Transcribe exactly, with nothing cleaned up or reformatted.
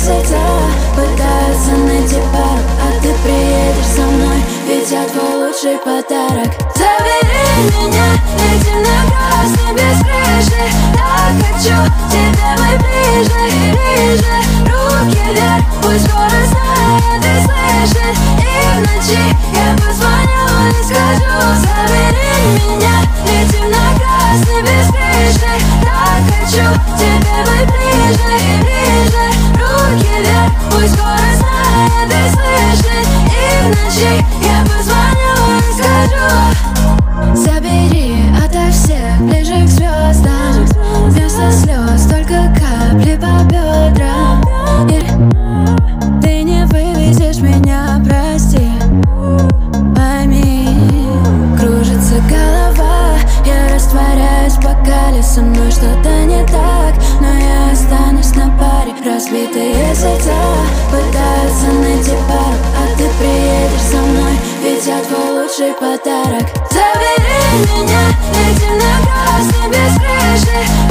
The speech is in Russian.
сердца пытаются найти пару, а ты приедешь со мной, ведь я твой лучший подарок. Забери меня, летим на красный без крыши. Так хочу тебя мой ближе и ближе. Руки вверх, пусть город знает и слышит. И в ночи я позвоню и скажу: забери меня, летим на красный без крыши. Так хочу тебя мой ближе и ближе. Руки вверх, пусть город знает и слышит. И в ночи я позвоню и скажу: забери ото всех ближе к звездам. Вместо слез только капли по бедрам. И ты не вывезешь меня, прости, пойми. Кружится голова, я растворяюсь в бокале. Со мной что-то не так, но я останусь на паре. Разбитые сердца пытаются найти пару, а ты приедешь со мной, ведь я твой лучший подарок. Забери меня,